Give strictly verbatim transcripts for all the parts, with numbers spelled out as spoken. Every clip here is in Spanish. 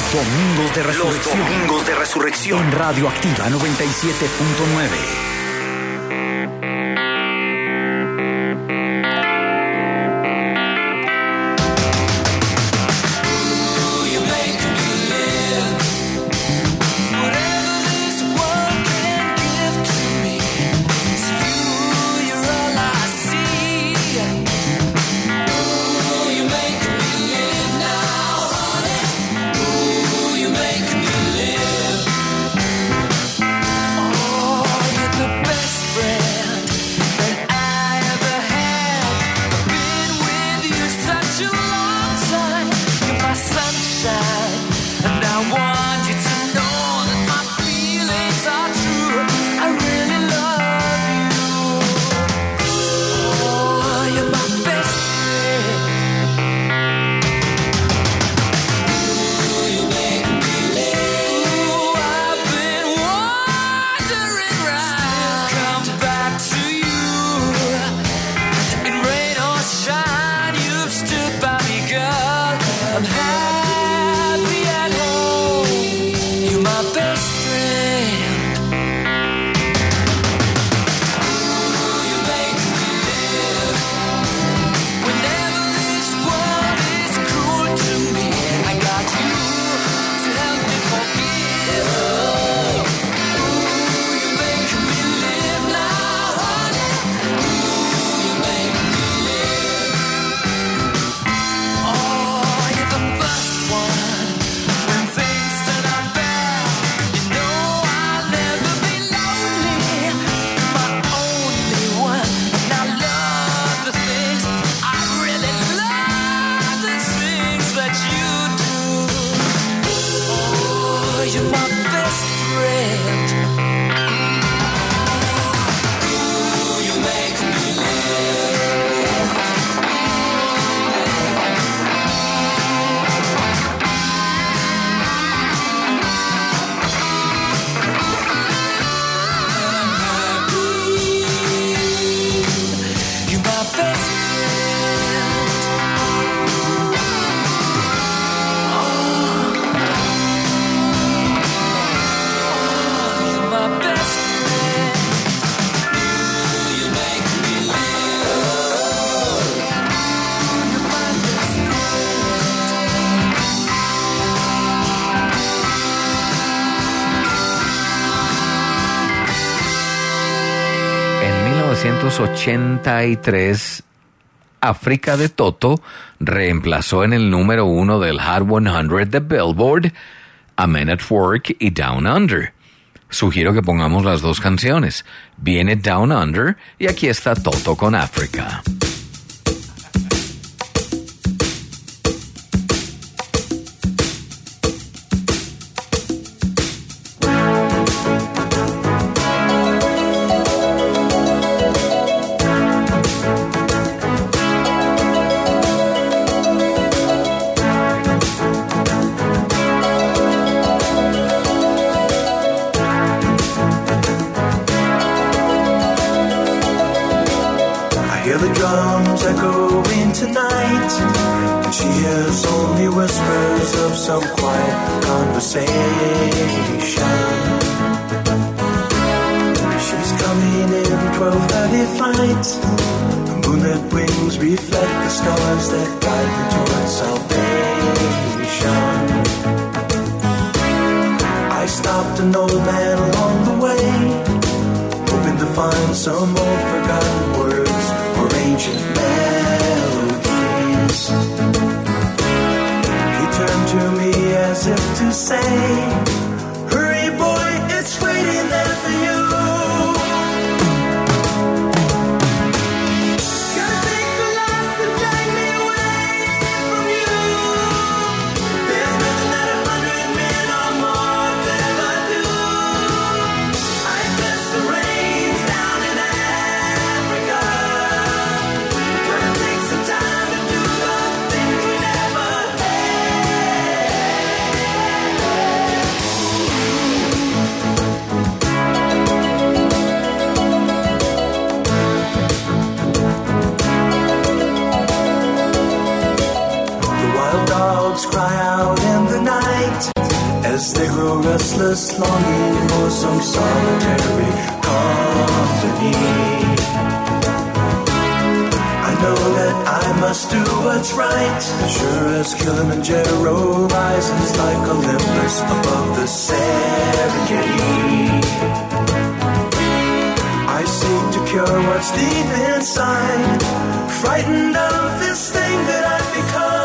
Domingos de Resurrección. Los Domingos de Resurrección. En Radioactiva noventa y siete punto nueve. mil novecientos ochenta y tres, África de Toto reemplazó en el número uno del Hot cien de Billboard a Men at Work y Down Under. Sugiero que pongamos las dos canciones. Viene Down Under y aquí está Toto con África. Some quiet conversation. She's coming in twelve thirty flight. The moonlit wings reflect the stars that guide me towards salvation. I stopped an old man along the way, hoping to find some old forgotten words or ancient melodies. Turned to me as if to say, hurry boy, it's waiting there for you. Gotta take the life to drag me away from you. There's nothing that a hundred men or more could ever do. I miss the rains down in Africa. Gotta take some time to do the things we never had. as they grow restless, longing for some solitary company. I know that I must do what's right, sure as Kilimanjaro rises like Olympus above the Serengeti. I seek to cure what's deep inside, frightened of this thing that I've become.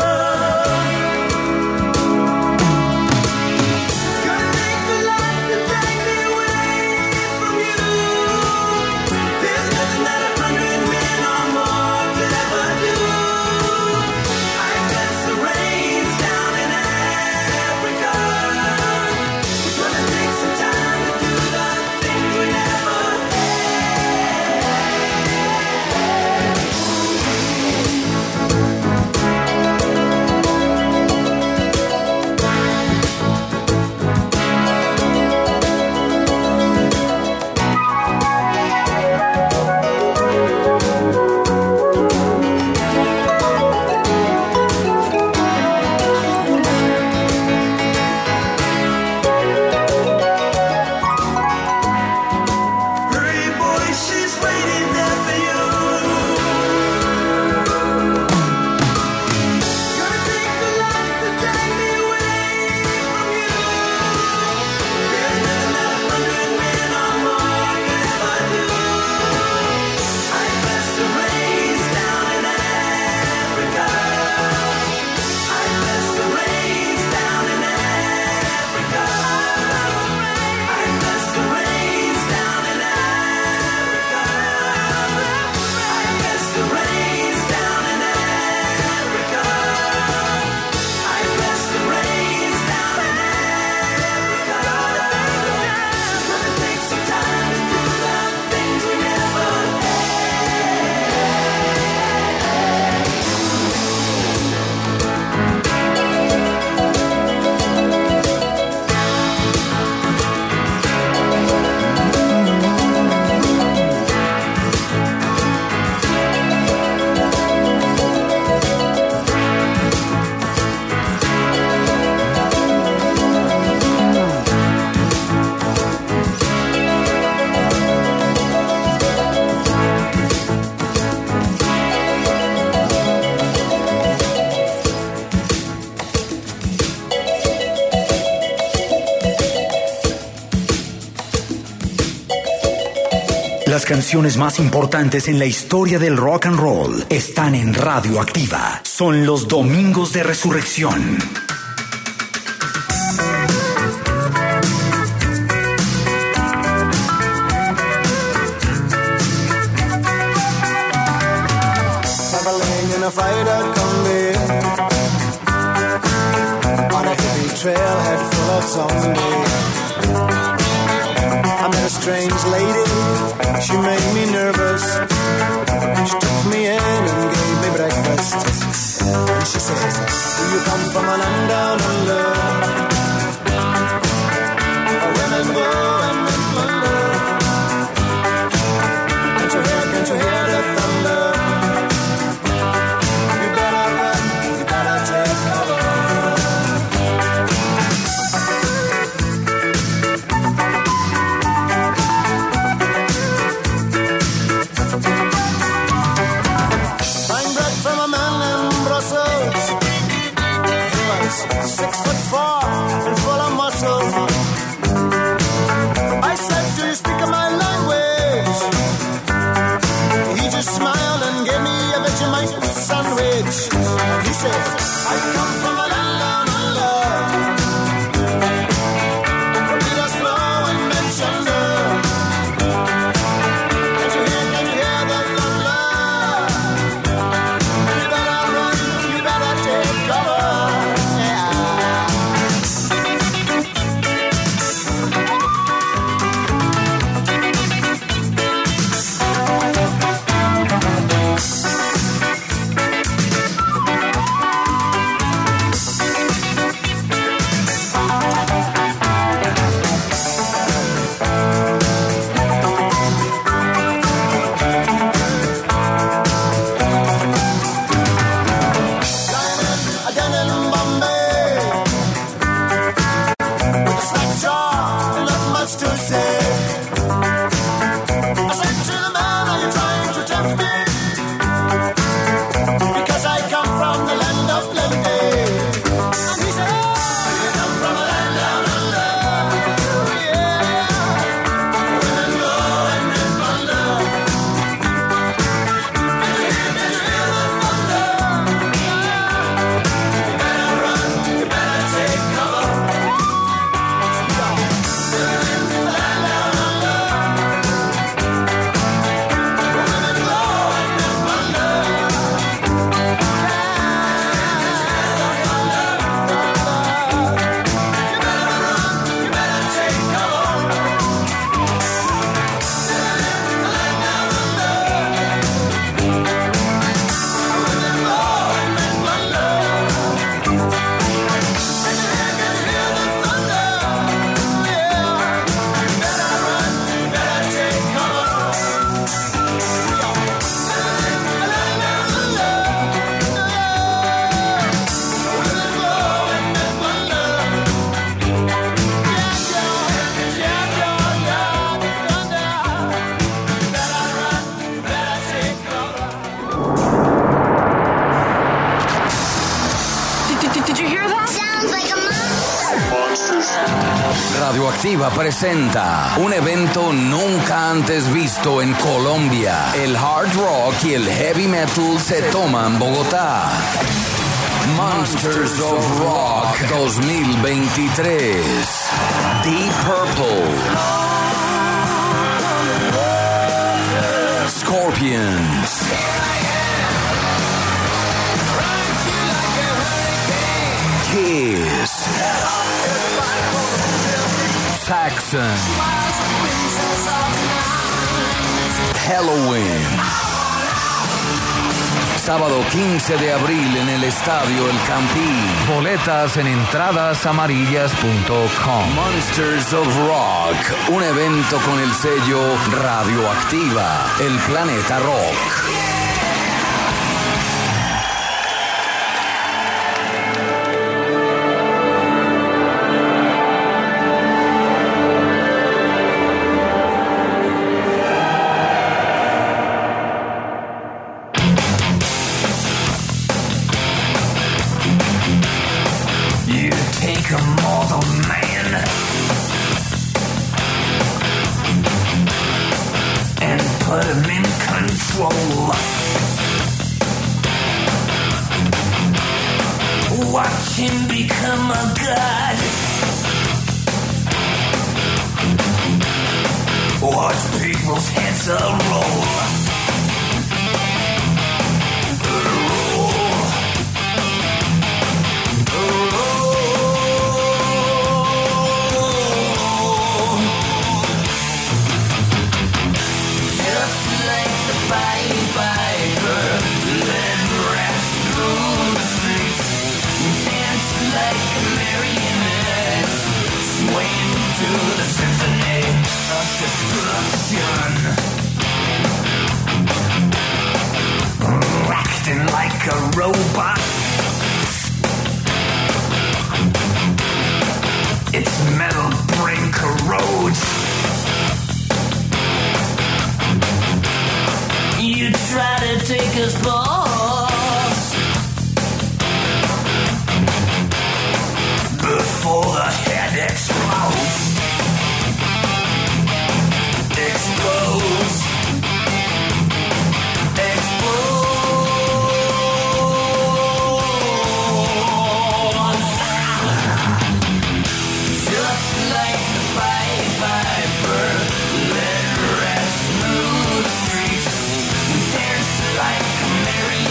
Las canciones más importantes en la historia del rock and roll están en Radio Activa. Son los Domingos de Resurrección. Traveling in a freighter combi on a hippie trailhead full of zombies. I met a strange lady, she made me nervous. She took me in and gave me breakfast. And she said, do you come from a land down under? Where women go and men plunder. Can't you hear, can't you hear the thunder? You better run, you better take cover. Six foot four and full of muscle. I said, do you speak my language? He just smiled and gave me a Vegemite sandwich. And he said, I come from a land down under. The leaders flow and men chunder. Can't you hear, can't you hear the thunder? You better run, you better take cover. Radioactiva presenta un evento nunca antes visto en Colombia. El hard rock y el heavy metal se toman Bogotá. Monsters of Rock dos mil veintitrés. Deep Purple. Scorpions. Kiss. Saxon. Halloween. Sábado quince de abril en el Estadio El Campín. Boletas en entradasamarillas punto com. Monsters of Rock, un evento con el sello Radioactiva, el planeta rock. Watch him become a god. Watch people's heads roll. Acting like a robot. Its metal brain corrodes. You try to take us balls before the head explodes. Explodes. Like a Mary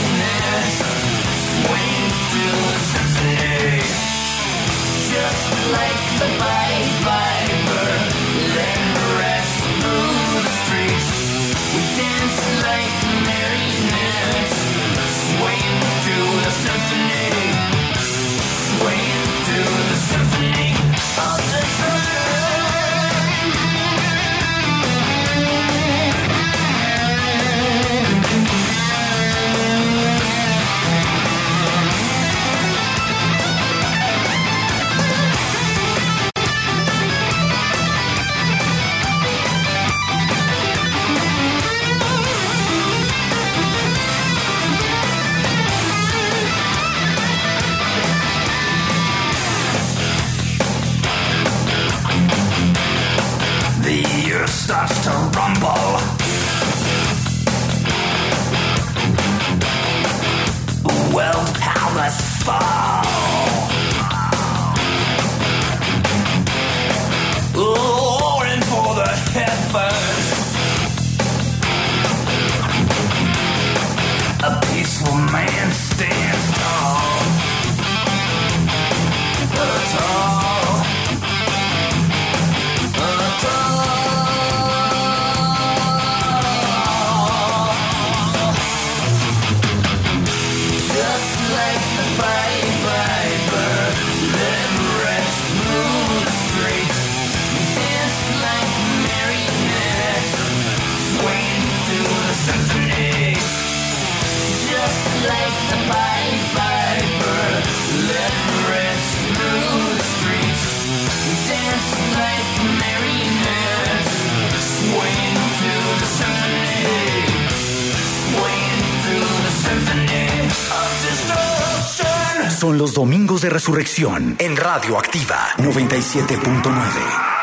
son los Domingos de Resurrección en Radio Activa noventa y siete punto nueve.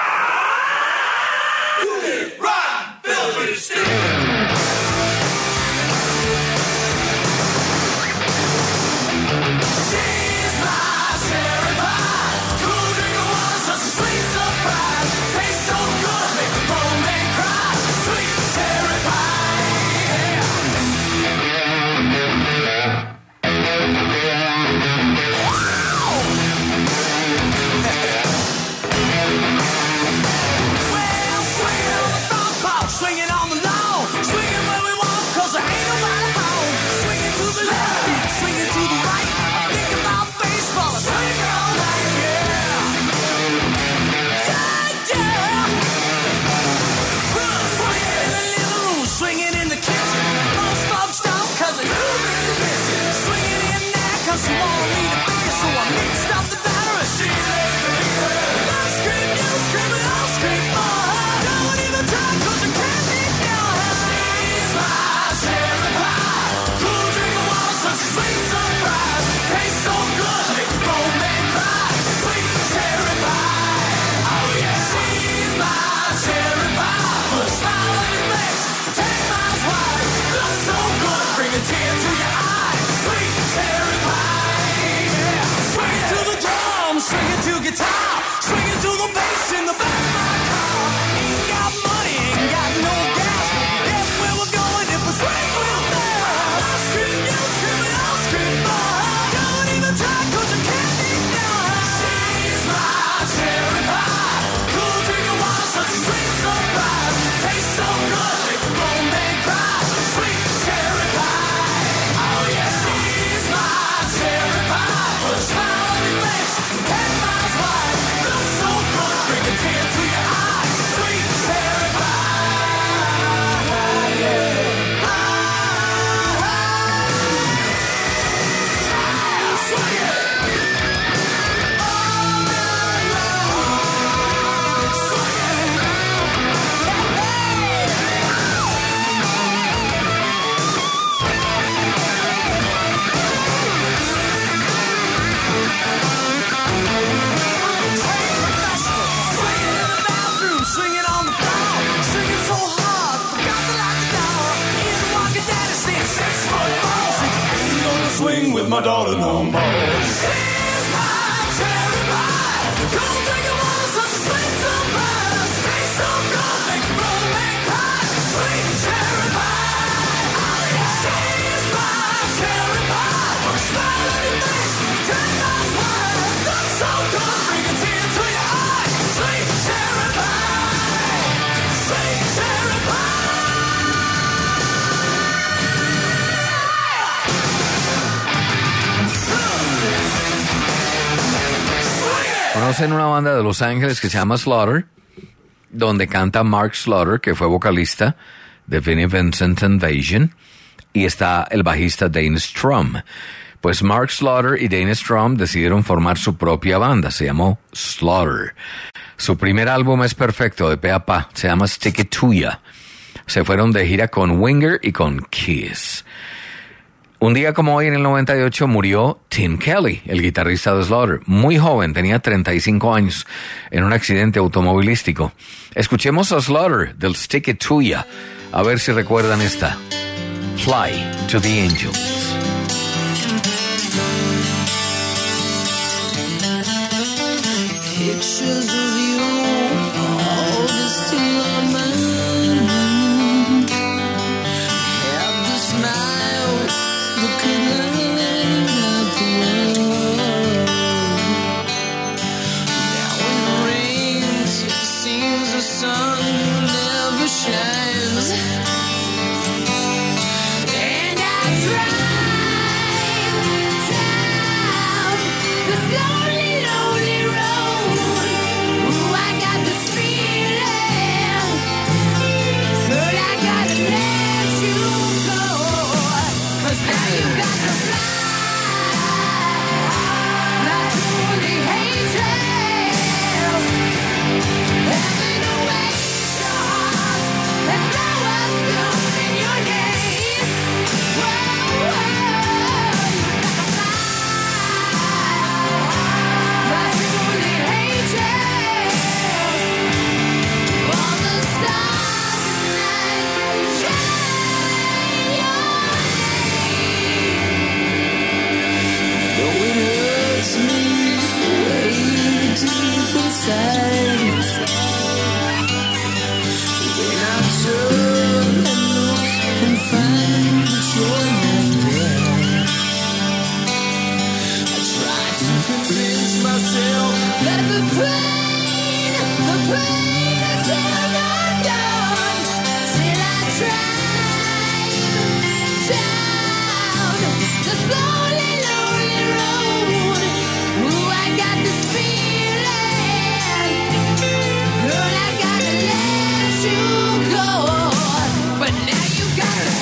My daughter no more. ¿Conocen una banda de Los Ángeles que se llama Slaughter? Donde canta Mark Slaughter, que fue vocalista de Vinnie Vincent Invasion, y está el bajista Dane Strum. Pues Mark Slaughter y Dane Strum decidieron formar su propia banda, se llamó Slaughter. Su primer álbum es perfecto, de pe a pa, se llama Stick It To Ya. Se fueron de gira con Winger y con Kiss. Un día como hoy, en el noventa y ocho, murió Tim Kelly, el guitarrista de Slaughter. Muy joven, tenía treinta y cinco años, en un accidente automovilístico. Escuchemos a Slaughter del Stick It To Ya, a ver si recuerdan esta. Fly to the Angels. Pictures of you, all this to my mind. Have the smile, the good light of the world. Now when it rains, it seems the sun never shines. And I drive down the slowly lonely road. Ooh, I side. When I turn and look and find that you're not there, I try to convince myself that the pain, the pain is still not gone. Still I drive down the slowly lonely road. Ooh, I got this feeling, girl, I gotta let you go. But now you gotta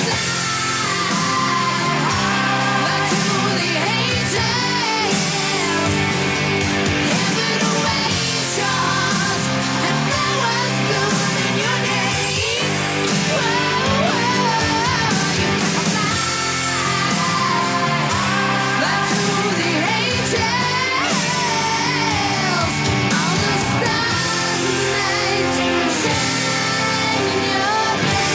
slide to the angels. Heaven awaits yours, and flowers bloom in your name. Whoa, whoa, you gotta fly, fly to the angels. All the stars in the night shine in your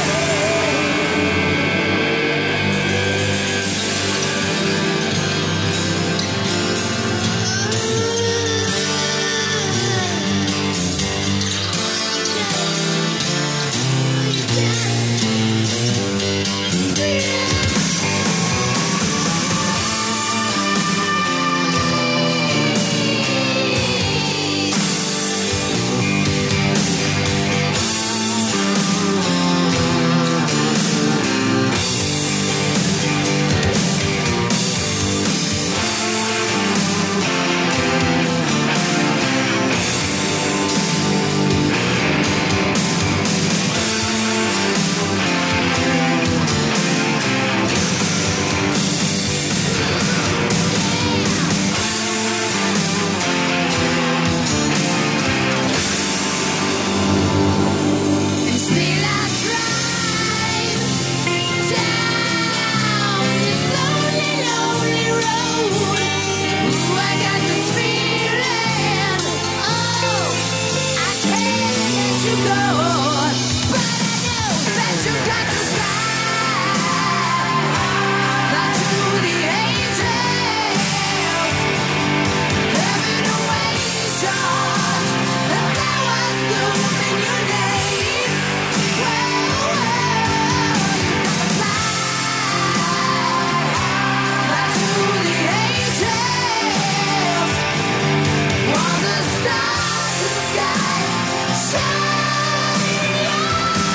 And still I drive down this lonely, lonely road. Ooh, I got this feeling, oh, I can't let you go. But I know that you got to fly, fly to the angels. Heaven awaits yours, and flowers bloom in your name. Whoa, whoa, you gotta fly, fly to the angels. While the stars in the sky shine in your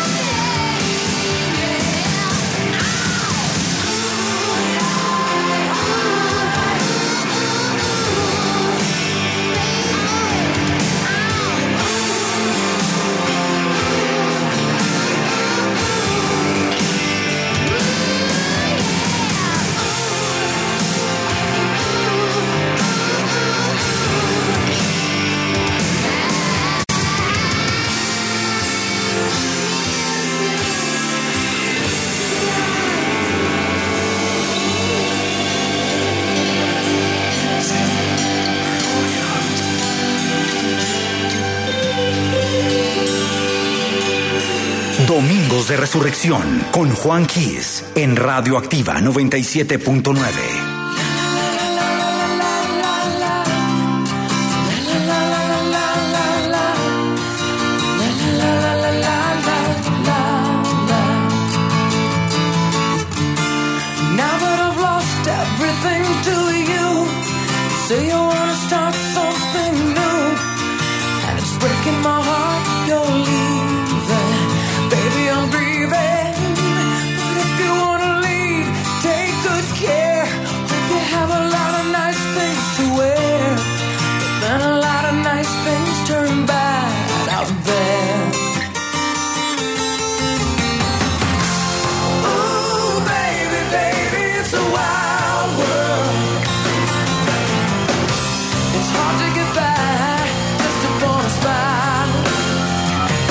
Domingos de Resurrección con Juan Kiss en Radioactiva noventa y siete punto nueve. Now that I've lost everything to you, say you wanna start something new, and it's breaking my heart you're leaving. Baby, I'm grieving, but if you wanna leave, take good care. Hope you have a lot of nice things to wear, but then a lot of nice things turn bad out there. Ooh, baby, baby, it's a wild world. It's hard to get by just upon a smile.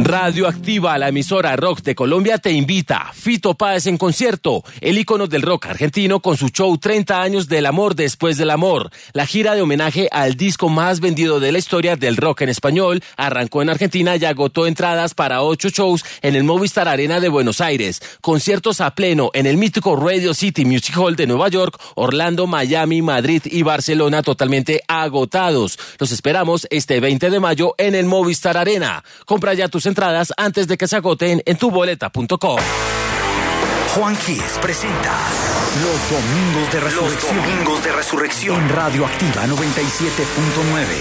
Radioactiva, la emisora rock de Colombia, te invita. Fito Páez en concierto, el ícono del rock argentino con su show treinta años del amor después del amor. La gira de homenaje al disco más vendido de la historia del rock en español arrancó en Argentina y agotó entradas para ocho shows en el Movistar Arena de Buenos Aires. Conciertos a pleno en el mítico Radio City Music Hall de Nueva York, Orlando, Miami, Madrid y Barcelona totalmente agotados. Los esperamos este veinte de mayo en el Movistar Arena. Compra ya tus entradas antes de que se agoten en tu boleta punto com. Juan Kiss presenta Los Domingos de Resurrección. Los Domingos de Resurrección en Radioactiva noventa y siete punto nueve.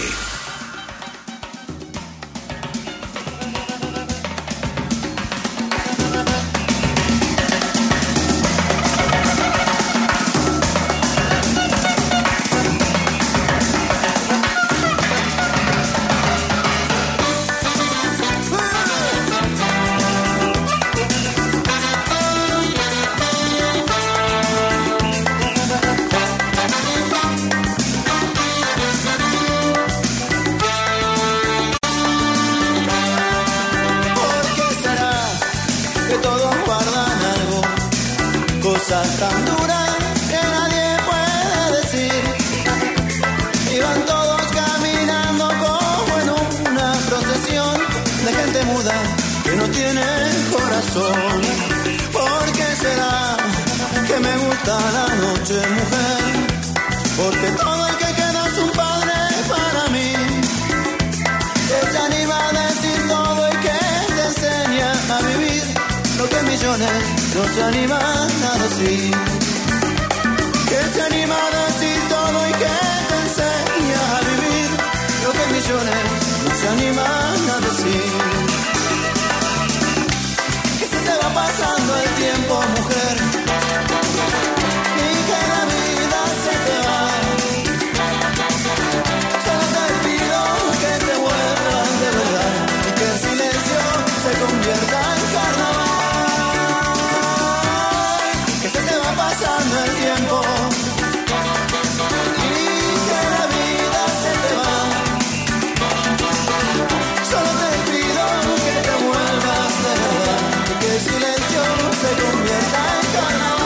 Cosas tan duras que nadie puede decir. Iban todos caminando como en una procesión de gente muda que no tiene corazón. ¿Por qué será que me gusta la noche, mujer? Porque todo el que queda es un padre para mí, que se anima a decir todo y que te enseña a vivir lo que millones no se animan a decir. Que se anima a decir todo y que te enseña a vivir lo que millones no se animan a decir. Que se te va pasando el tiempo, mujer, y que la vida se te va. Solo te pido que te vuelvas de verdad y que el silencio se convierta en carnaval. Pasando el tiempo y que la vida se te va. Solo te pido que te vuelvas de verdad y que el silencio se convierta en carnaval.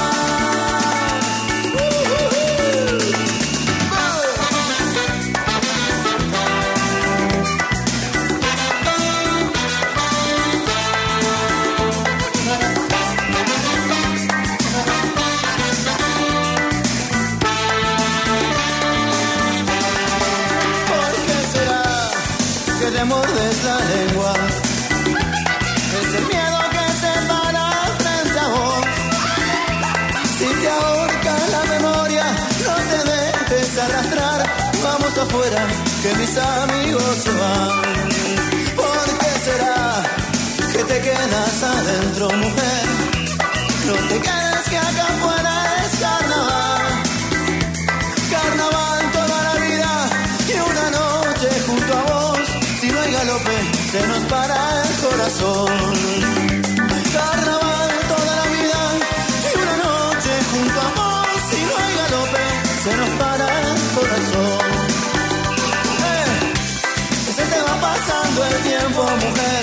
Te mordes la lengua, es el miedo que se para frente a vos. Si te ahorca la memoria, no te dejes arrastrar. Vamos afuera, que mis amigos se van. ¿Por qué será que te quedas adentro, mujer? No te quedes, que acá afuera es carnaval. Carnaval toda la vida y una noche junto a vos. Si no hay galope, se nos para el corazón. Carnaval toda la vida y una noche junto a vos. Si no hay galope, se nos para el corazón. Eh, se te va pasando el tiempo, mujer,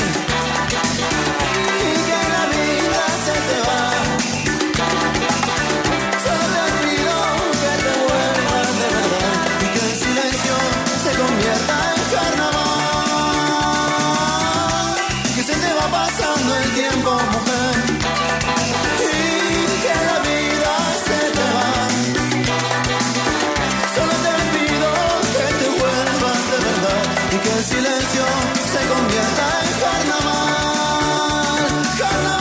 y que la vida se te va. Solo te pido que te vuelvas de verdad y que el silencio se convierta en carnaval. Pasando el tiempo, mujer, y que la vida se te va. Solo te pido que te vuelvas de verdad y que el silencio se convierta en carnaval, carnaval.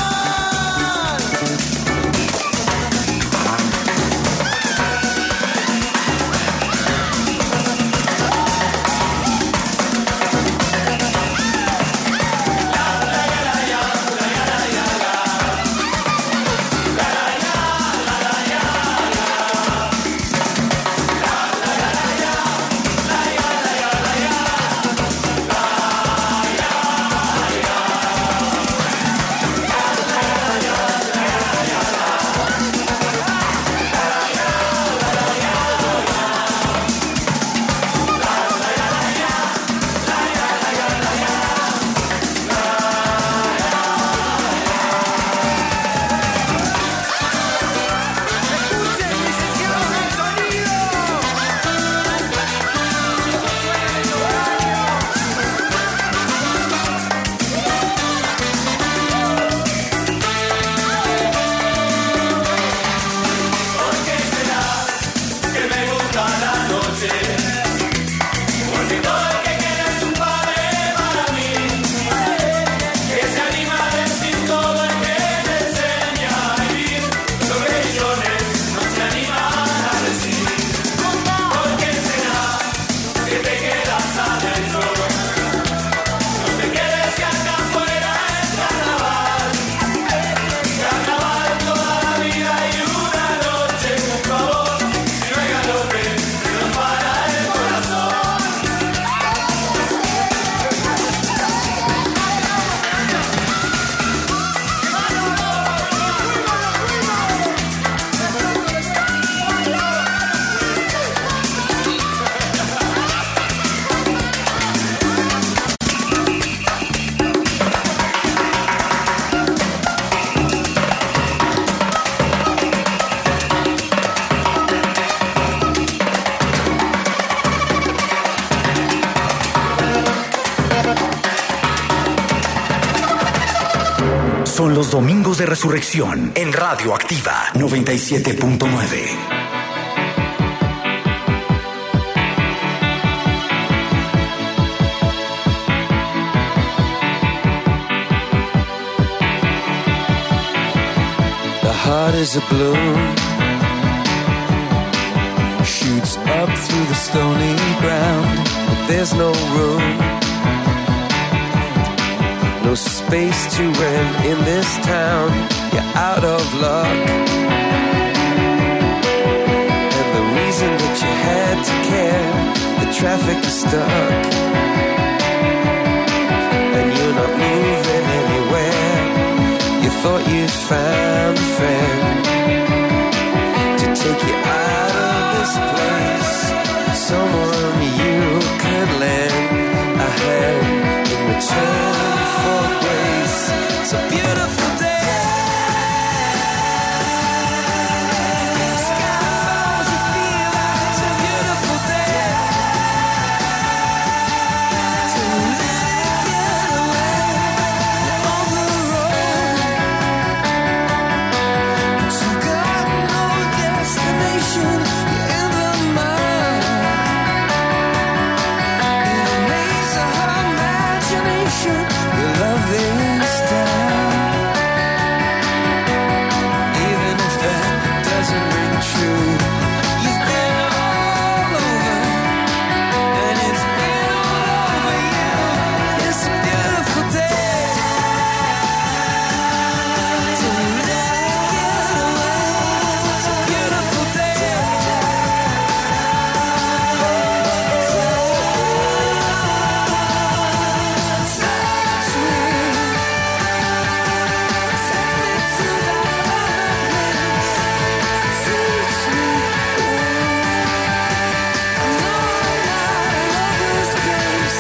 son los Domingos de Resurrección en Radio Activa noventa y siete punto nueve. The heart is a balloon, shoots up through the stony ground, but there's no room, no space to rent in this town. You're out of luck, and the reason that you had to care, the traffic is stuck, and you're not moving anywhere. You thought you'd found a friend to take you out of this place, someone you could lend a hand in return for grace. It's a beautiful day. Sky falls, you feel like it's a beautiful day. To live, get away on the road, but you got no destination. You're in the mud, in the maze of her imagination. Your love is down, even if that doesn't ring true. You've been all over, and it's been all over you. It's a beautiful day to let it get away. It's a beautiful day. Touch me, take me to that other place. Teach me, I know I'm not a lover's case.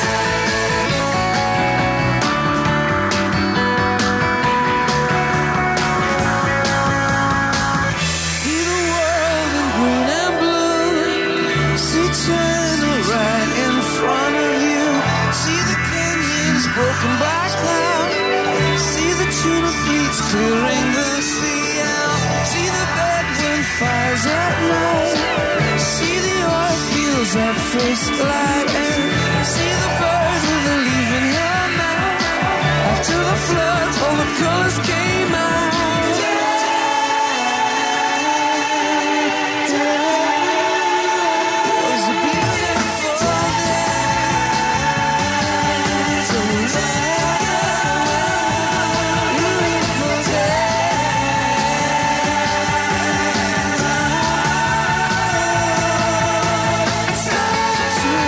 See the world in green and blue. See China right in front of you. See the canyons broken by cloud. See the tuna fleets clearing the sea out. See the bedroom fires at night. See the oil fields at first light. And see the bird with a leaf in her mouth. After the flood, all the colors came out. It was a beautiful day to let it go. Beautiful day. Touch me,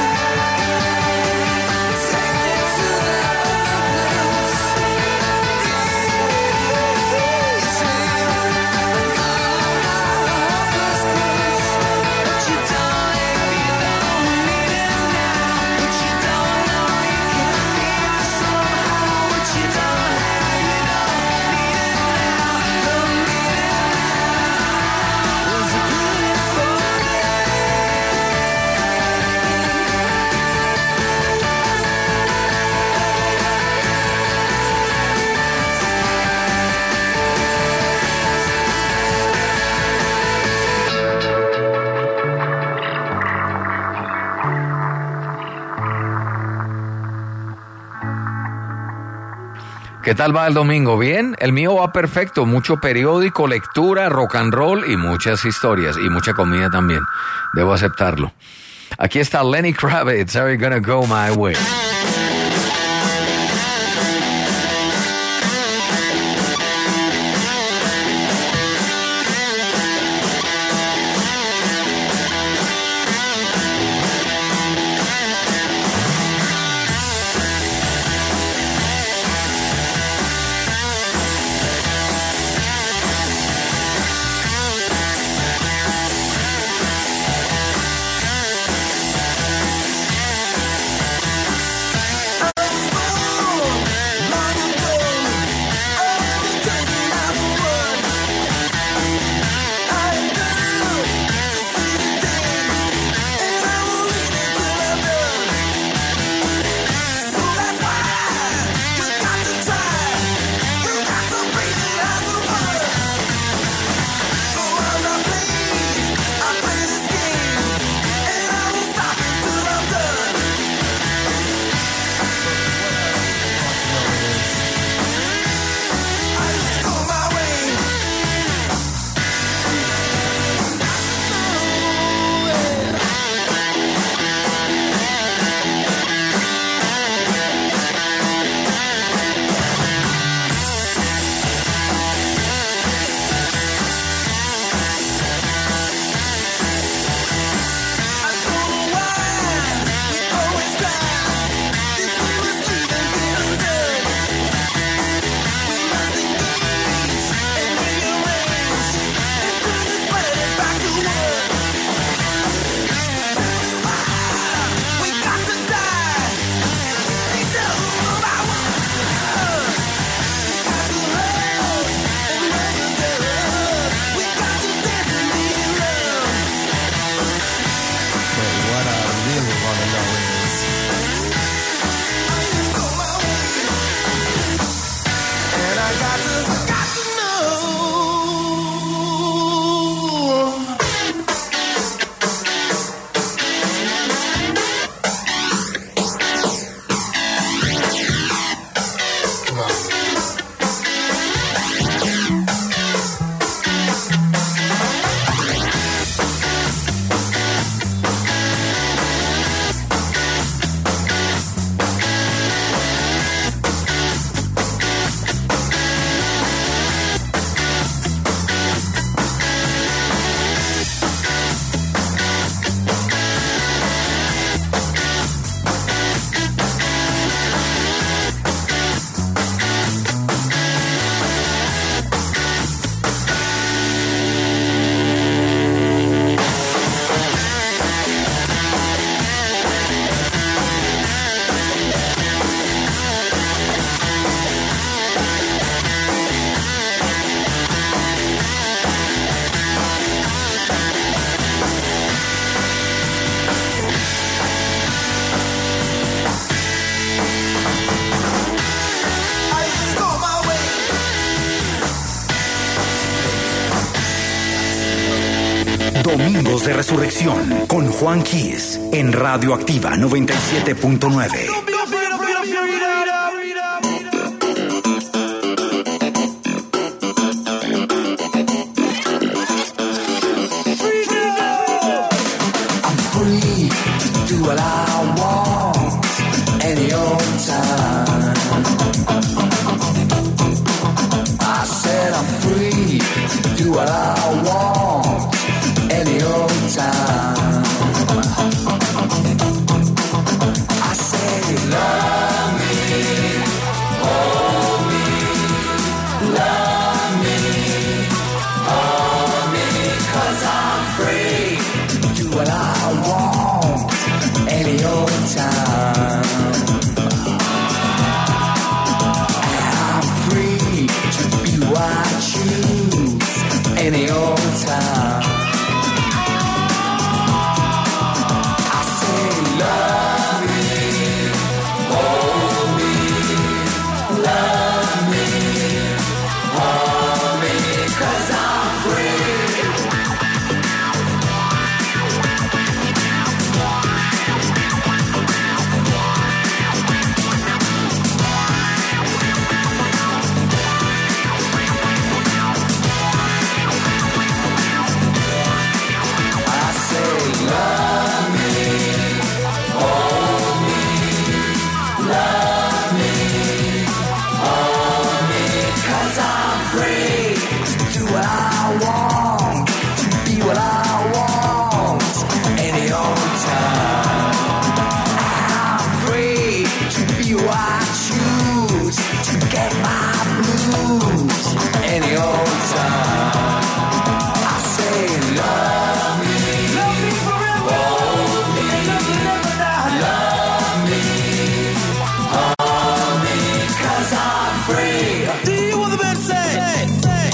take me to that other place. Say I know I'm not a hopeless case, but you don't hate me, don't need it now. But you don't know you can feel it somehow. But you don't have, you don't need it now, don't need it now. It was a beautiful day. ¿Qué tal va el domingo? ¿Bien? El mío va perfecto. Mucho periódico, lectura, rock and roll y muchas historias. Y mucha comida también. Debo aceptarlo. Aquí está Lenny Kravitz. Are you gonna go my way? Domingos de Resurrección con Juan Quiz en Radioactiva noventa y siete punto nueve. What I want any old time. I said I'm free to do what I want any old time. I say love me, hold me, love me, hold me, 'cause I'm free to do what I want any old time. I'm free to be who I choose any old time. I say love me, hold me, love me, hold me, 'cause I'm free. Any old time. I say love me, love me forever, hold me, love me, hold me, 'cause I'm free. Do you want the man say?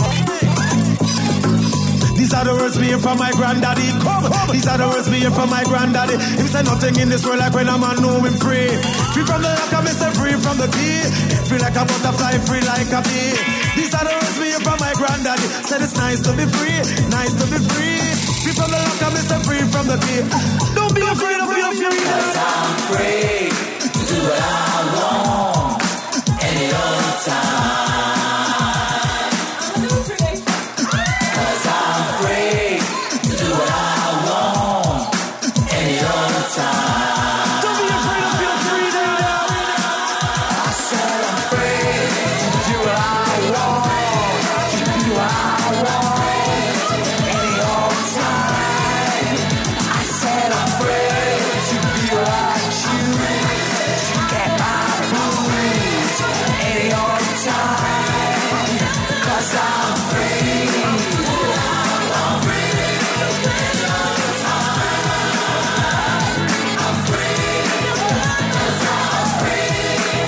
These are the words me hear from my granddaddy. Come, come. These are the words me hear from my granddaddy. He said nothing in this world like when a man know him free. Free from the lock, I miss free from the key. Free like a butterfly, free like a bee. These are the words me hear from my granddaddy. Said it's nice to be free, nice to be free. Free from the lock, I miss free from the key. Don't be afraid of your freedom. 'Cause I'm free to do what I want any old time. 'Cause I'm free to do what I want any old time. Don't be afraid of your freedom. I said I'm free to do what I want, to do what I want any old time. I said I'm free to be what I choose, to get my blues any old time. 'Cause I'm free. I'm free. I'm free. 'Cause I'm free.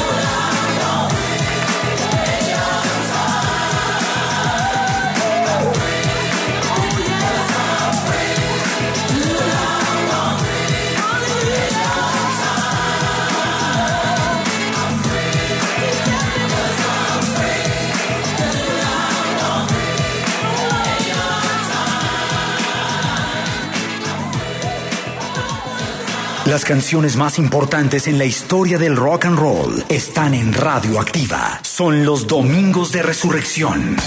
Las canciones más importantes en la historia del rock and roll están en Radioactiva. Son los Domingos de Resurrección.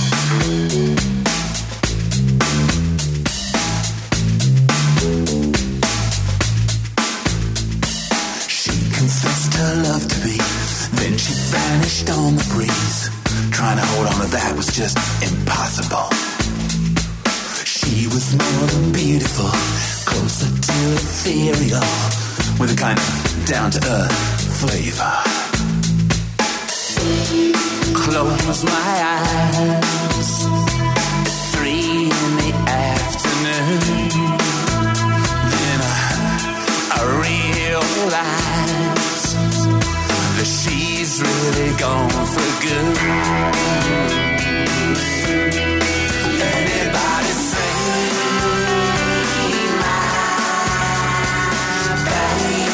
She confessed her love to me, then she vanished on the breeze. Trying to hold on to that was just impossible. She was more than beautiful, closer to ethereal, with a kind of down-to-earth flavor. Close my eyes, it's three in the afternoon. Then I, I realize that she's really gone for good. Anybody say my baby?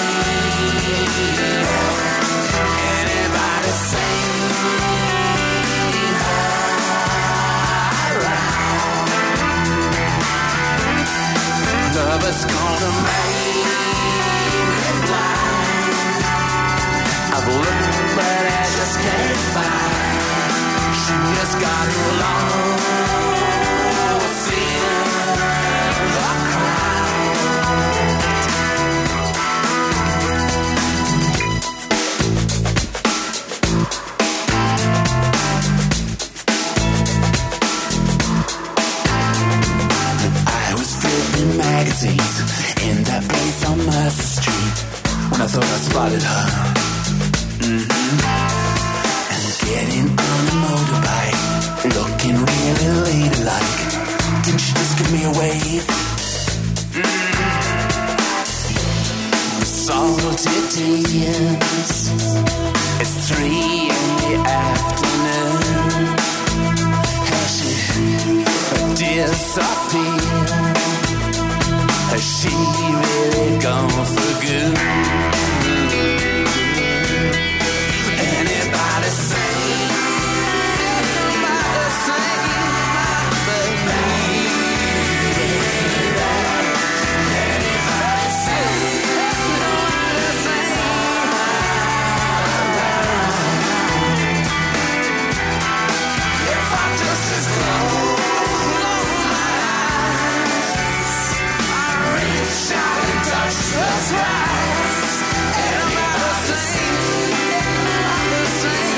Anybody say her right? I've looked, but I just can't find. She just got lost in the crowd. I was flipping magazines in that place on Mercer Street when I thought I spotted her. Mm-hmm. And getting on a motorbike, looking really ladylike. Didn't she just give me a wave? Mm-hmm. Salted tears. It's three in the afternoon. Has she disappeared? Has she really gone for good? Anybody sing? Anybody sing? My baby. Anybody sing? Anybody sing? If I just as close my eyes, I reach out and touch the skies. Anybody sing? Anybody sing?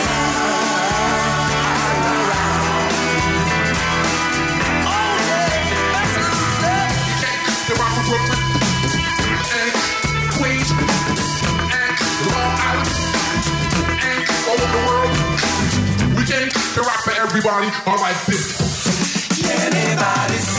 Oh yeah, that's what I'm saying. The rock from Brooklyn and Queens and Long Island and all over the world. We came to rock for everybody. All right, this. Anybody sing?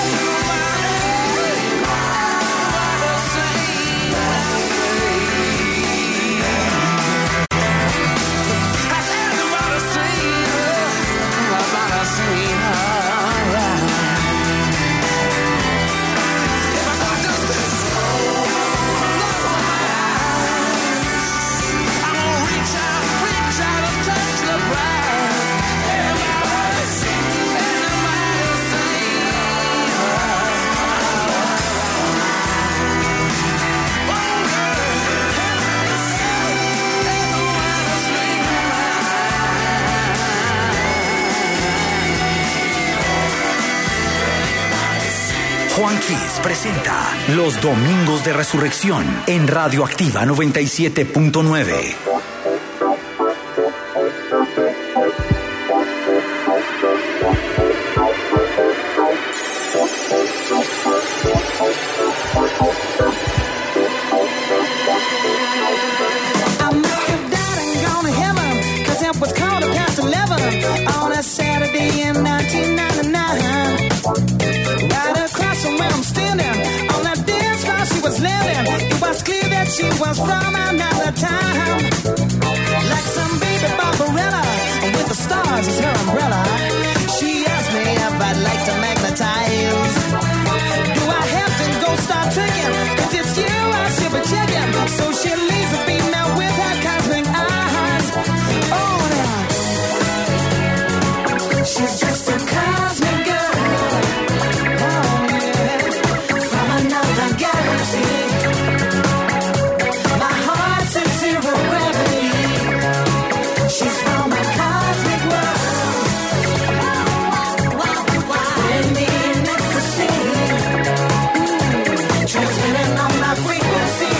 Juan Kiss presenta Los Domingos de Resurrección en Radioactiva noventa y siete punto nueve. I must have died and gone to heaven, 'cause it was quarter past eleven on a Saturday in nineteen ninety-nine. Right across from where I'm standing, on that dance floor she was living. It was clear that she was from another time. Like some baby Barbarella, with the stars as her umbrella. She asked me if I'd like to magnetize. Do I have to go start tricking? 'Cause it's you I should be checking. So she leaves a female with her cosmic eyes. Oh, now she's just a cosmic girl. Oh, yeah. From another galaxy. My heart's in zero gravity. She's from a cosmic world. In the ecstasy. Mm. Transmitting on my frequency.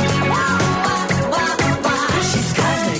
She's cosmic.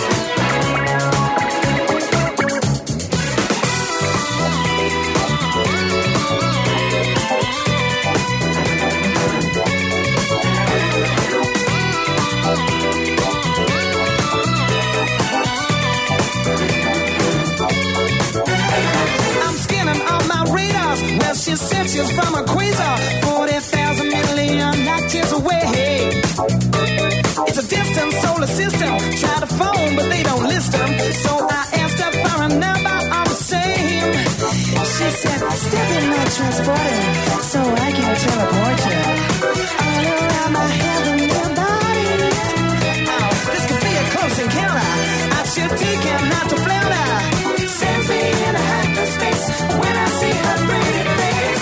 I'm scanning all my radars. Well, she said she's from a quasar, forty thousand million light years away. It's a distant solar system. Try to phone, but they don't list them. So I asked her for a number all the same. She said, step in my transporter so I can teleport you all around my heavenly body. Oh, this could be a close encounter. I should take him not to flounder. Sends me in a hyperspace when I see her pretty face.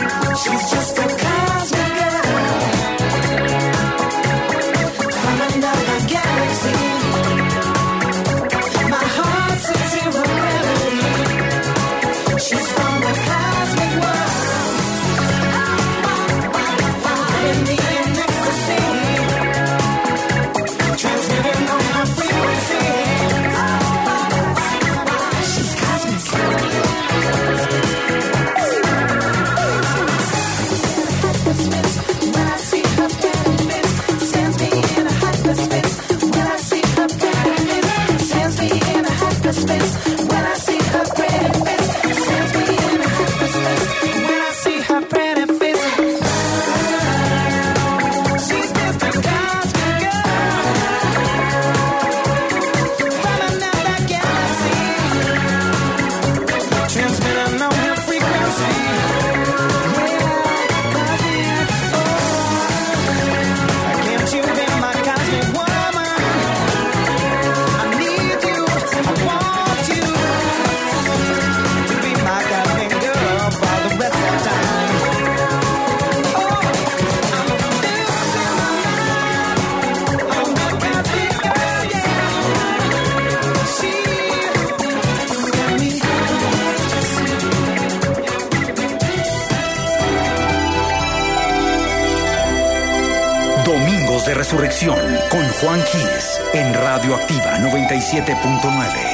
She's just a cosmic girl from another Resurrección con Juan Quiles en Radioactiva noventa y siete punto nueve.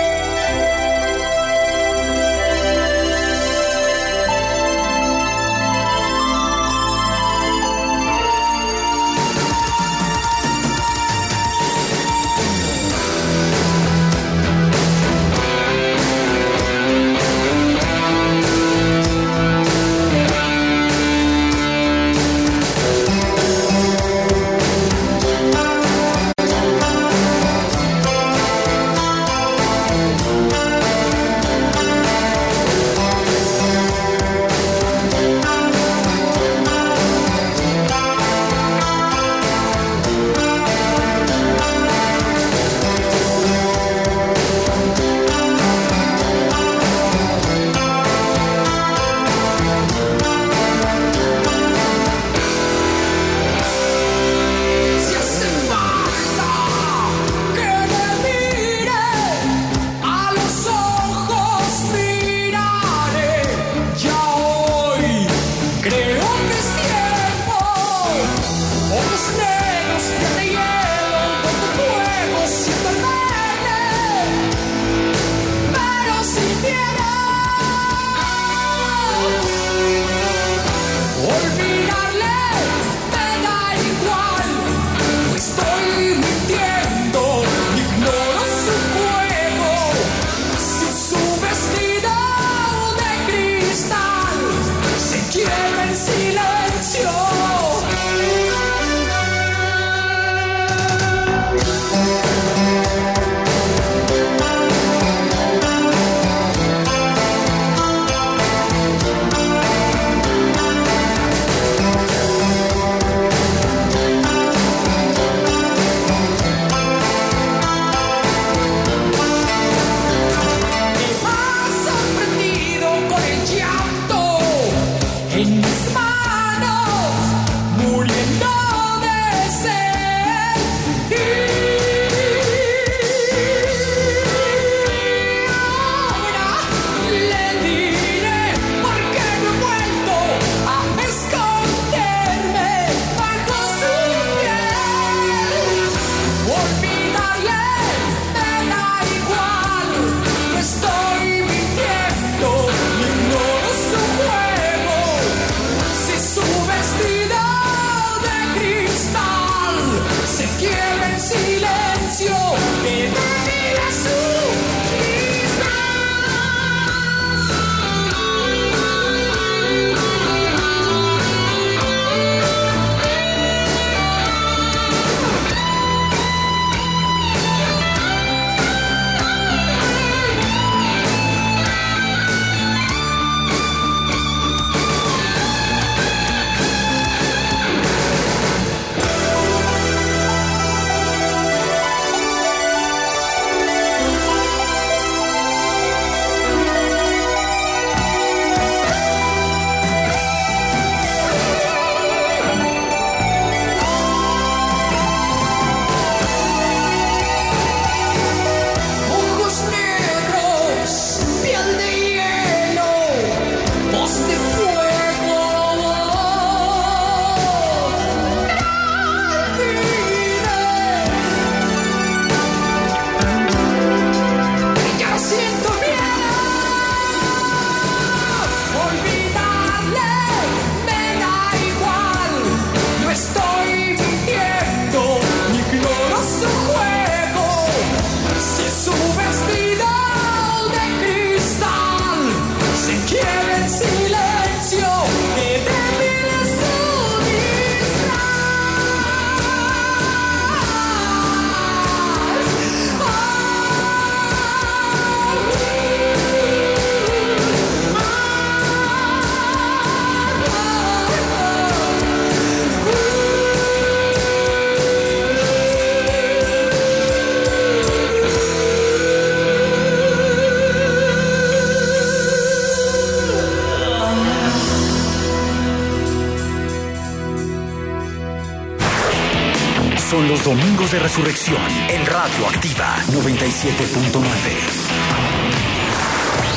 Son los domingos de resurrección en Radioactiva noventa y siete punto nueve.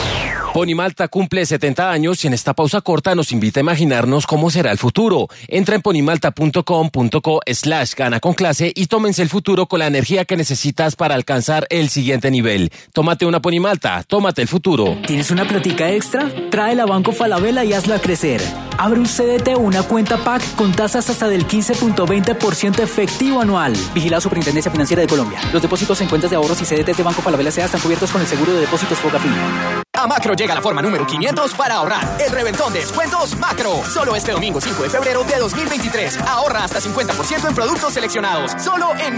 Pony Malta cumple setenta años y en esta pausa corta nos invita a imaginarnos cómo será el futuro. Entra en ponymalta punto com punto co slash gana con clase y tómense el futuro con la energía que necesitas para alcanzar el siguiente nivel. Tómate una Pony Malta, tómate el futuro. ¿Tienes una platica extra? Tráela a Banco Falabella y hazla crecer. Abre un C D T o una cuenta P A C con tasas hasta del quince punto veinte por ciento efectivo anual. Vigilada Superintendencia Financiera de Colombia. Los depósitos en cuentas de ahorros y C D Ts de Banco Falabella S A están cubiertos con el seguro de depósitos Fogafín. A Macro llega la forma número quinientos para ahorrar. El reventón de descuentos Macro. Solo este domingo cinco de febrero de dos mil veintitrés. Ahorra hasta cincuenta por ciento en productos seleccionados. Solo en